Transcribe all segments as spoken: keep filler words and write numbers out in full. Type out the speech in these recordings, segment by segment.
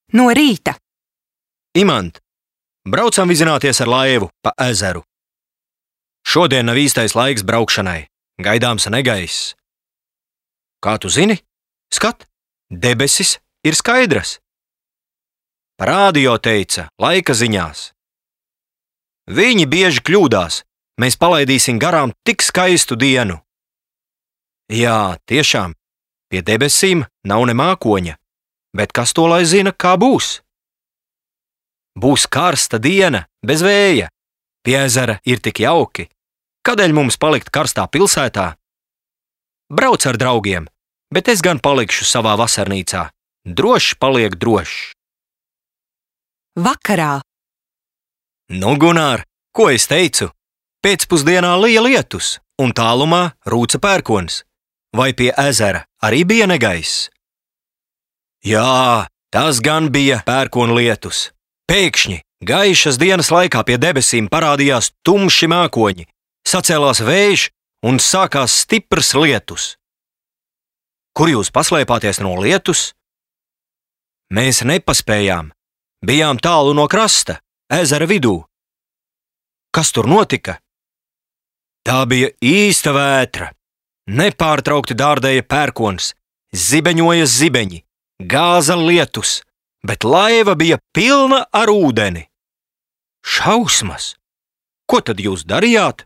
No rīta. Imant, braucam vizināties ar laivu pa ezeru. Šodien nav īstais laiks braukšanai, gaidāms negaiss. Kā tu zini? Skat, debesis ir skaidras. Radio teica laika ziņās. Viņi bieži kļūdās, mēs palaidīsim garām tik skaistu dienu. Jā, tiešām, pie debesīm nav ne mākoņa, bet kas to lai zina, kā būs? Būs karsta diena, bez vēja, pie ezera ir tik jauki. Kādēļ mums palikt karstā pilsētā? Brauc ar draugiem, bet es gan palikšu savā vasarnīcā. Drošs paliek drošs. Vakarā. Nu, Gunār, ko es teicu? Pēcpusdienā lija lietus, un tālumā rūca pērkons. Vai pie ezera arī bija negaiss? Jā, tas gan bija pērkona lietus. Pēkšņi, gaišas dienas laikā pie debesīm parādījās tumši mākoņi, sacēlās vējš un sākās stiprs lietus. Kur jūs paslēpāties no lietus? Mēs nepaspējām. Bijām tālu no krasta, ezera vidū. Kas tur notika? Tā bija īsta vētra. Nepārtraukti dārdēja pērkons, zibeņoja zibeņi, gāza lietus, bet laiva bija pilna ar ūdeni. Šausmas! Ko tad jūs darījāt?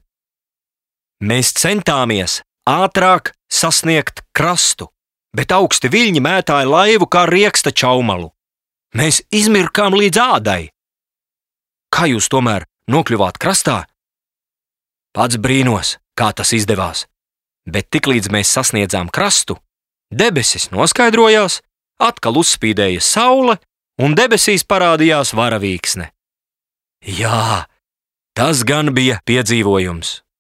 Mēs centāmies ātrāk sasniegt krastu, bet augsti viļņi mētāja laivu kā rieksta čaumalu. Mēs izmirkām līdz ādai. Kā jūs tomēr nokļuvāt krastā? Pats brīnos, kā tas izdevās, bet tiklīdz mēs sasniedzām krastu, debesis noskaidrojās, atkal uzspīdēja saule un debesīs parādījās varavīksne. Jā, tas gan bija piedzīvojums.